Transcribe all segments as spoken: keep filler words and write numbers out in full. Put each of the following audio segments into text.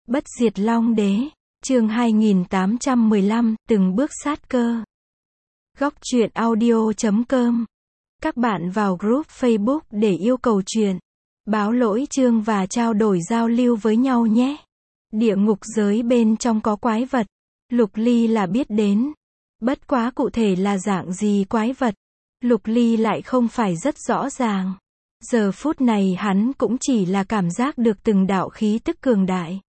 Bất diệt Long Đế, chương hai nghìn tám trăm mười lăm, từng bước sát cơ. Góc truyện audio chấm com. Các bạn vào group Facebook để yêu cầu truyện, báo lỗi chương và trao đổi giao lưu với nhau nhé. Địa ngục giới bên trong có quái vật, Lục Ly là biết đến. Bất quá cụ thể là dạng gì quái vật, Lục Ly lại không phải rất rõ ràng. Giờ phút này hắn cũng chỉ là cảm giác được từng đạo khí tức cường đại.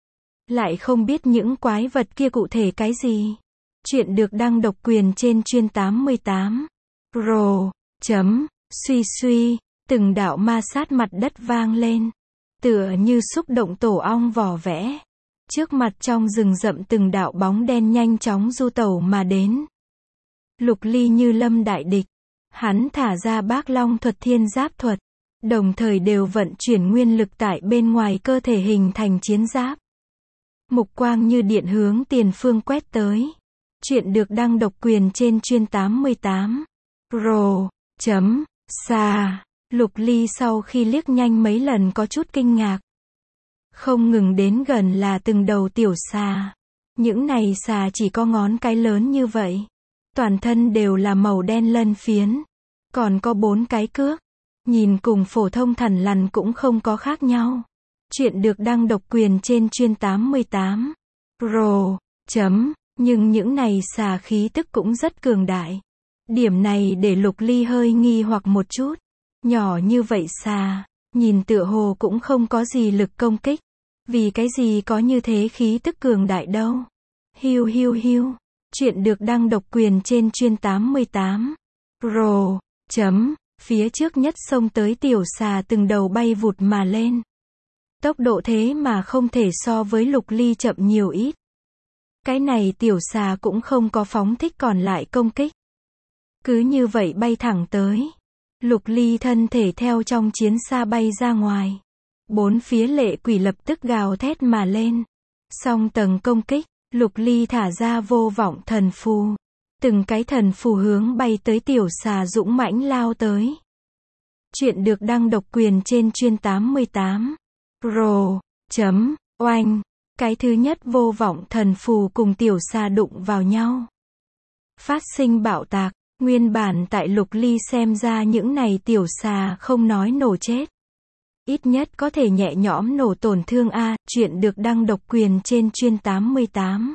Lại không biết những quái vật kia cụ thể cái gì. Chuyện được đăng độc quyền trên chuyên tám mươi tám. Rồ, chấm, suy suy, từng đạo ma sát mặt đất vang lên. Tựa như xúc động tổ ong vỏ vẽ. Trước mặt trong rừng rậm từng đạo bóng đen nhanh chóng du tẩu mà đến. Lục Ly như lâm đại địch. Hắn thả ra Bác Long thuật thiên giáp thuật. Đồng thời đều vận chuyển nguyên lực tại bên ngoài cơ thể hình thành chiến giáp. Mục quang như điện hướng tiền phương quét tới. Chuyện được đăng độc quyền trên chuyên tám mươi tám. Rồ, chấm, xà. Lục Ly sau khi liếc nhanh mấy lần có chút kinh ngạc. Không ngừng đến gần là từng đầu tiểu xà. Những này xà chỉ có ngón cái lớn như vậy. Toàn thân đều là màu đen lân phiến. Còn có bốn cái cước. Nhìn cùng phổ thông thằn lằn cũng không có khác nhau. Chuyện được đăng độc quyền trên chuyên tám mươi tám. Rồ, chấm, nhưng những này xà khí tức cũng rất cường đại. Điểm này để Lục Ly hơi nghi hoặc một chút. Nhỏ như vậy xà, nhìn tựa hồ cũng không có gì lực công kích. Vì cái gì có như thế khí tức cường đại đâu. Hiu hiu hiu. Chuyện được đăng độc quyền trên chuyên tám mươi tám. Rồ, chấm, phía trước nhất xông tới tiểu xà từng đầu bay vụt mà lên. Tốc độ thế mà không thể so với Lục Ly chậm nhiều ít. Cái này tiểu xà cũng không có phóng thích còn lại công kích. Cứ như vậy bay thẳng tới. Lục Ly thân thể theo trong chiến xa bay ra ngoài. Bốn phía lệ quỷ lập tức gào thét mà lên. Song tầng công kích, Lục Ly thả ra vô vọng thần phù. Từng cái thần phù hướng bay tới tiểu xà dũng mãnh lao tới. Chuyện được đăng độc quyền trên chuyên tám mươi tám. Rồ, chấm, oanh. Cái thứ nhất vô vọng thần phù cùng tiểu xà đụng vào nhau. Phát sinh bạo tạc. Nguyên bản tại Lục Ly xem ra những này tiểu xà không nói nổ chết. Ít nhất có thể nhẹ nhõm nổ tổn thương a. Chuyện được đăng độc quyền trên chuyên tám mươi tám.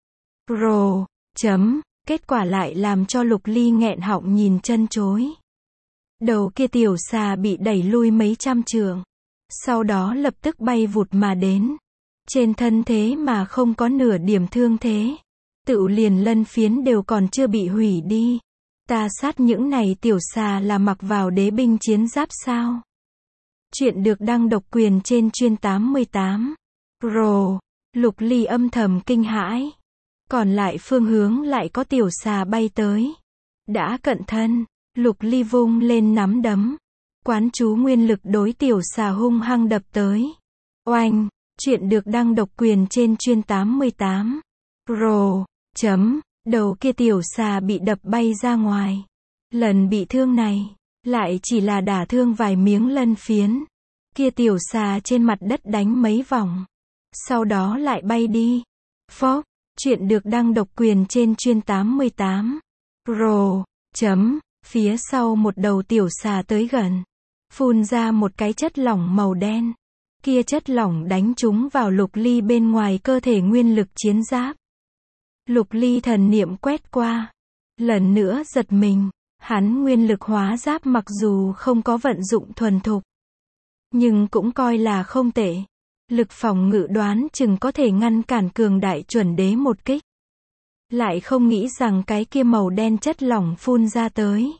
Rồ, chấm. Kết quả lại làm cho Lục Ly nghẹn họng nhìn chân chối. Đầu kia tiểu xà bị đẩy lui mấy trăm trượng. Sau đó lập tức bay vụt mà đến. Trên thân thế mà không có nửa điểm thương thế. Tựu liền lân phiến đều còn chưa bị hủy đi. Ta sát những này tiểu xà là mặc vào đế binh chiến giáp sao? Chuyện được đăng độc quyền trên chuyên tám mươi tám. Rồ, Lục Ly âm thầm kinh hãi. Còn lại phương hướng lại có tiểu xà bay tới. Đã cận thân, Lục Ly vung lên nắm đấm. Quán chú nguyên lực đối tiểu xà hung hăng đập tới. Oanh, chuyện được đăng độc quyền trên chuyên tám mươi tám. Rồ, chấm, đầu kia tiểu xà bị đập bay ra ngoài. Lần bị thương này, lại chỉ là đả thương vài miếng lân phiến. Kia tiểu xà trên mặt đất đánh mấy vòng. Sau đó lại bay đi. Phốc, chuyện được đăng độc quyền trên chuyên tám mươi tám. Rồ, chấm, phía sau một đầu tiểu xà tới gần. Phun ra một cái chất lỏng màu đen. Kia chất lỏng đánh trúng vào Lục Ly bên ngoài cơ thể nguyên lực chiến giáp. Lục Ly thần niệm quét qua. Lần nữa giật mình. Hắn nguyên lực hóa giáp mặc dù không có vận dụng thuần thục. Nhưng cũng coi là không tệ. Lực phòng ngự đoán chừng có thể ngăn cản cường đại chuẩn đế một kích. Lại không nghĩ rằng cái kia màu đen chất lỏng phun ra tới.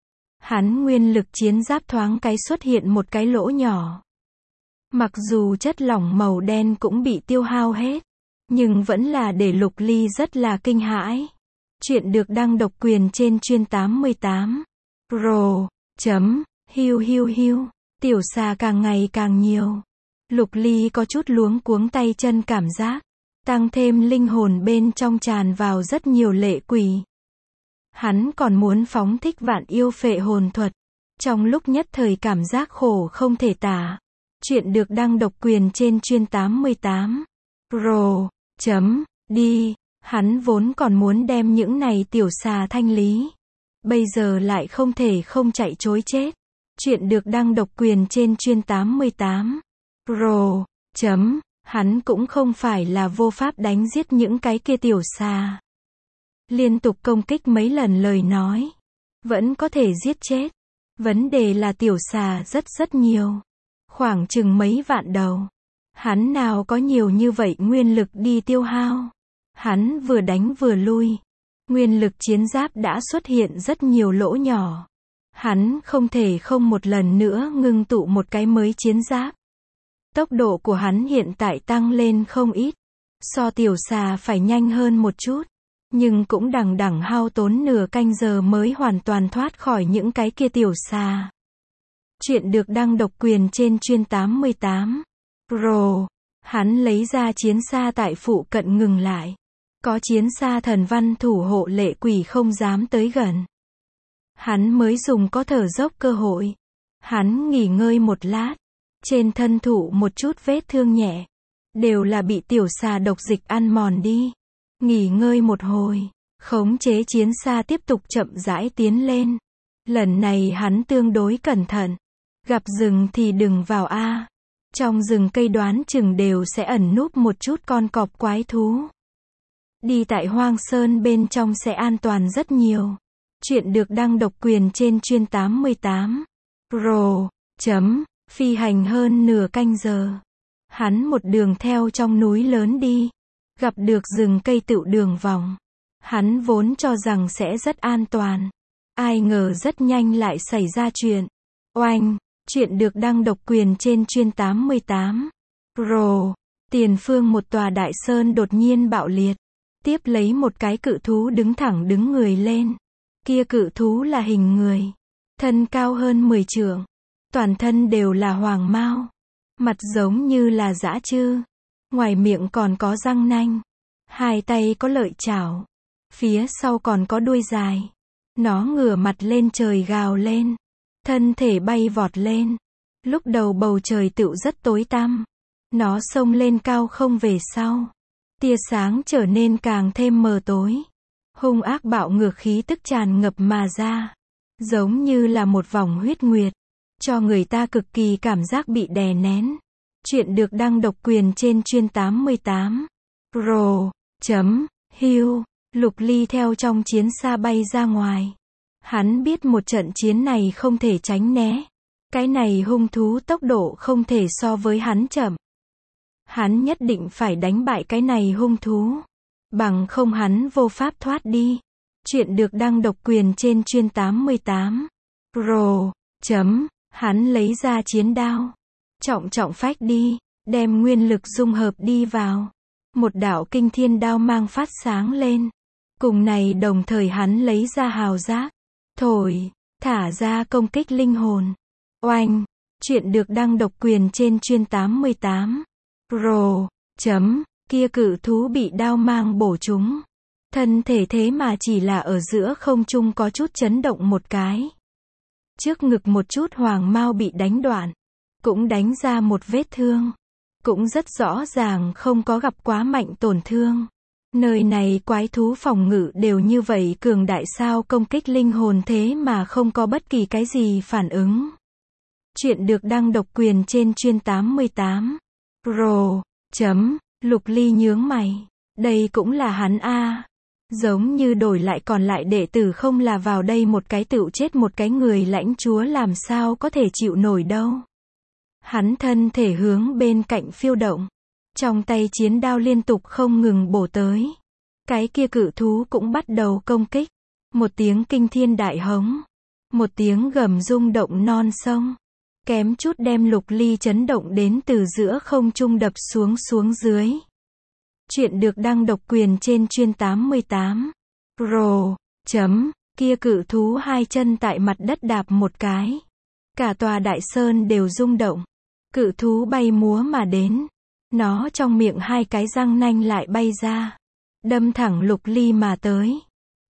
Hắn nguyên lực chiến giáp thoáng cái xuất hiện một cái lỗ nhỏ. Mặc dù chất lỏng màu đen cũng bị tiêu hao hết. Nhưng vẫn là để Lục Ly rất là kinh hãi. Chuyện được đăng độc quyền trên chuyên tám mươi tám. Rồ, chấm, hiu hiu hiu. Tiểu xà càng ngày càng nhiều. Lục Ly có chút luống cuống tay chân cảm giác. Tăng thêm linh hồn bên trong tràn vào rất nhiều lệ quỷ. Hắn còn muốn phóng thích vạn yêu phệ hồn thuật. Trong lúc nhất thời cảm giác khổ không thể tả. Chuyện được đăng độc quyền trên chuyên tám mươi tám. Rồ, chấm, đi, hắn vốn còn muốn đem những này tiểu xà thanh lý. Bây giờ lại không thể không chạy chối chết. Chuyện được đăng độc quyền trên chuyên tám mươi tám. Rồ, chấm, hắn cũng không phải là vô pháp đánh giết những cái kia tiểu xà. Liên tục công kích mấy lần lời nói. Vẫn có thể giết chết. Vấn đề là tiểu xà rất rất nhiều. Khoảng chừng mấy vạn đầu. Hắn nào có nhiều như vậy nguyên lực đi tiêu hao. Hắn vừa đánh vừa lui. Nguyên lực chiến giáp đã xuất hiện rất nhiều lỗ nhỏ. Hắn không thể không một lần nữa ngưng tụ một cái mới chiến giáp. Tốc độ của hắn hiện tại tăng lên không ít. So tiểu xà phải nhanh hơn một chút. Nhưng cũng đằng đẵng hao tốn nửa canh giờ mới hoàn toàn thoát khỏi những cái kia tiểu xà. Chuyện được đăng độc quyền trên chuyên tám mươi tám. Rồ, hắn lấy ra chiến xa tại phụ cận ngừng lại. Có chiến xa thần văn thủ hộ lệ quỷ không dám tới gần. Hắn mới dùng có thở dốc cơ hội. Hắn nghỉ ngơi một lát. Trên thân thụ một chút vết thương nhẹ. Đều là bị tiểu xà độc dịch ăn mòn đi. Nghỉ ngơi một hồi. Khống chế chiến xa tiếp tục chậm rãi tiến lên. Lần này hắn tương đối cẩn thận. Gặp rừng thì đừng vào a. Trong rừng cây đoán chừng đều sẽ ẩn núp một chút con cọp quái thú. Đi tại hoang sơn bên trong sẽ an toàn rất nhiều. Chuyện được đăng độc quyền trên chuyên tám mươi tám. Rồ, chấm, phi hành hơn nửa canh giờ. Hắn một đường theo trong núi lớn đi. Gặp được rừng cây tựu đường vòng. Hắn vốn cho rằng sẽ rất an toàn. Ai ngờ rất nhanh lại xảy ra chuyện. Oanh, chuyện được đăng độc quyền trên chuyên tám mươi tám. Rồ, tiền phương một tòa đại sơn đột nhiên bạo liệt. Tiếp lấy một cái cự thú đứng thẳng đứng người lên. Kia cự thú là hình người. Thân cao hơn mười trượng. Toàn thân đều là hoàng mao. Mặt giống như là dã trư. Ngoài miệng còn có răng nanh. Hai tay có lợi chảo. Phía sau còn có đuôi dài. Nó ngửa mặt lên trời gào lên. Thân thể bay vọt lên. Lúc đầu bầu trời tựu rất tối tăm. Nó xông lên cao không về sau. Tia sáng trở nên càng thêm mờ tối. Hung ác bạo ngược khí tức tràn ngập mà ra. Giống như là một vòng huyết nguyệt. Cho người ta cực kỳ cảm giác bị đè nén. Chuyện được đăng độc quyền trên chuyên tám mươi tám. Rồ, chấm, hưu, Lục Ly theo trong chiến xa bay ra ngoài. Hắn biết một trận chiến này không thể tránh né. Cái này hung thú tốc độ không thể so với hắn chậm. Hắn nhất định phải đánh bại cái này hung thú. Bằng không hắn vô pháp thoát đi. Chuyện được đăng độc quyền trên chuyên tám mươi tám. Rồ, chấm, hắn lấy ra chiến đao. Trọng trọng phách đi, đem nguyên lực dung hợp đi vào. Một đạo kinh thiên đao mang phát sáng lên. Cùng này đồng thời hắn lấy ra hào giác. Thổi, thả ra công kích linh hồn. Oanh, chuyện được đăng độc quyền trên chuyên tám mươi tám. Rồ, chấm, kia cự thú bị đao mang bổ trúng. Thân thể thế mà chỉ là ở giữa không trung có chút chấn động một cái. Trước ngực một chút hoàng mao bị đánh đoạn. Cũng đánh ra một vết thương. Cũng rất rõ ràng không có gặp quá mạnh tổn thương. Nơi này quái thú phòng ngự đều như vậy cường đại sao công kích linh hồn thế mà không có bất kỳ cái gì phản ứng. Chuyện được đăng độc quyền trên chuyên tám mươi tám. Rồ, chấm, Lục Ly nhướng mày. Đây cũng là hắn a. Giống như đổi lại còn lại đệ tử không là vào đây một cái tựu chết một cái người lãnh chúa làm sao có thể chịu nổi đâu. Hắn thân thể hướng bên cạnh phiêu động. Trong tay chiến đao liên tục không ngừng bổ tới. Cái kia cự thú cũng bắt đầu công kích. Một tiếng kinh thiên đại hống. Một tiếng gầm rung động non sông. Kém chút đem Lục Ly chấn động đến từ giữa không trung đập xuống xuống dưới. Chuyện được đăng độc quyền trên chuyên tám mươi tám. Rồ, chấm, kia cự thú hai chân tại mặt đất đạp một cái. Cả tòa đại sơn đều rung động. Cự thú bay múa mà đến. Nó trong miệng hai cái răng nanh lại bay ra. Đâm thẳng Lục Ly mà tới.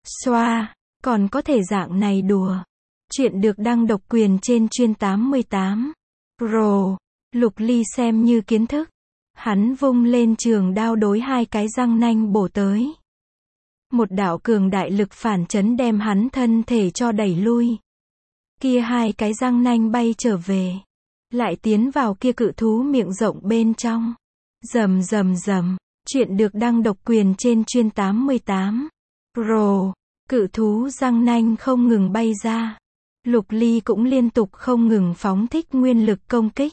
Xoa, còn có thể dạng này đùa. Chuyện được đăng độc quyền trên chuyên tám mươi tám. Rồ, Lục Ly xem như kiến thức. Hắn vung lên trường đao đối hai cái răng nanh bổ tới. Một đạo cường đại lực phản chấn đem hắn thân thể cho đẩy lui. Kia hai cái răng nanh bay trở về. Lại tiến vào kia cự thú miệng rộng bên trong. Rầm rầm rầm. Chuyện được đăng độc quyền trên chuyên tám mươi tám. Rồ. Cự thú răng nanh không ngừng bay ra. Lục Ly cũng liên tục không ngừng phóng thích nguyên lực công kích.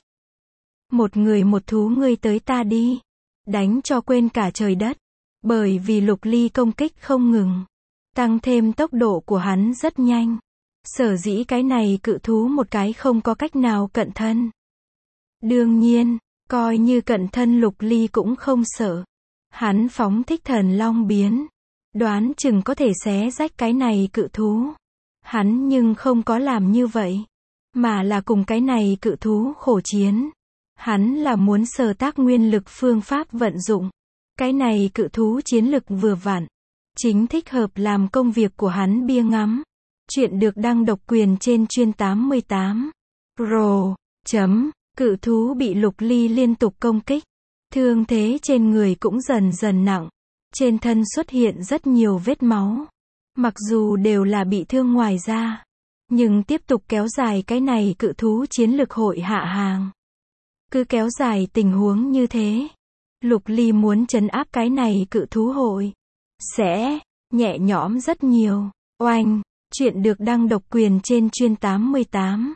Một người một thú ngươi tới ta đi. Đánh cho quên cả trời đất. Bởi vì Lục Ly công kích không ngừng. Tăng thêm tốc độ của hắn rất nhanh. Sở dĩ cái này cự thú một cái không có cách nào cận thân. Đương nhiên, coi như cận thân Lục Ly cũng không sợ. Hắn phóng thích thần long biến. Đoán chừng có thể xé rách cái này cự thú. Hắn nhưng không có làm như vậy. Mà là cùng cái này cự thú khổ chiến. Hắn là muốn sở tác nguyên lực phương pháp vận dụng. Cái này cự thú chiến lực vừa vặn. Chính thích hợp làm công việc của hắn bia ngắm. Chuyện được đăng độc quyền trên chuyên tám mươi tám. Rồ. Chấm. Cự thú bị Lục Ly liên tục công kích. Thương thế trên người cũng dần dần nặng. Trên thân xuất hiện rất nhiều vết máu. Mặc dù đều là bị thương ngoài da. Nhưng tiếp tục kéo dài cái này cự thú chiến lực hội hạ hàng. Cứ kéo dài tình huống như thế. Lục Ly muốn trấn áp cái này cự thú hội. Sẽ nhẹ nhõm rất nhiều. Oanh. Chuyện được đăng độc quyền trên chuyên tám mươi tám.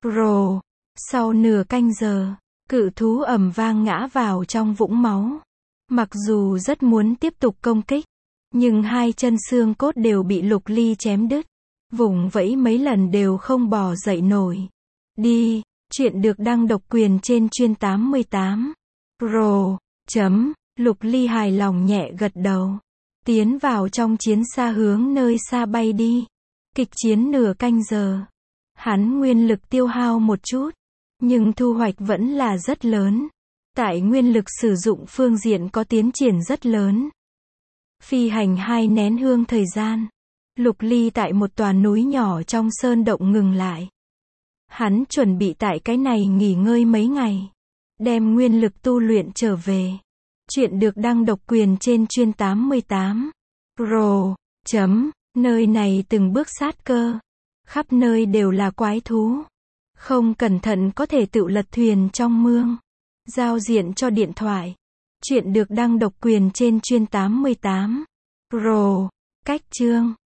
Rồ. Sau nửa canh giờ, cự thú ầm vang ngã vào trong vũng máu. Mặc dù rất muốn tiếp tục công kích, nhưng hai chân xương cốt đều bị Lục Ly chém đứt. Vùng vẫy mấy lần đều không bò dậy nổi. Đi. Chuyện được đăng độc quyền trên chuyên tám mươi tám. Rồ. Chấm. Lục Ly hài lòng nhẹ gật đầu. Tiến vào trong chiến xa hướng nơi xa bay đi. Kịch chiến nửa canh giờ. Hắn nguyên lực tiêu hao một chút. Nhưng thu hoạch vẫn là rất lớn. Tại nguyên lực sử dụng phương diện có tiến triển rất lớn. Phi hành hai nén hương thời gian. Lục Ly tại một tòa núi nhỏ trong sơn động ngừng lại. Hắn chuẩn bị tại cái này nghỉ ngơi mấy ngày. Đem nguyên lực tu luyện trở về. Chuyện được đăng độc quyền trên chuyên tám mươi tám. Rồ. Chấm. Nơi này từng bước sát cơ. Khắp nơi đều là quái thú. Không cẩn thận có thể tự lật thuyền trong mương. Giao diện cho điện thoại. Chuyện được đăng độc quyền trên chuyên tám mươi tám. Rồ. Cách chương.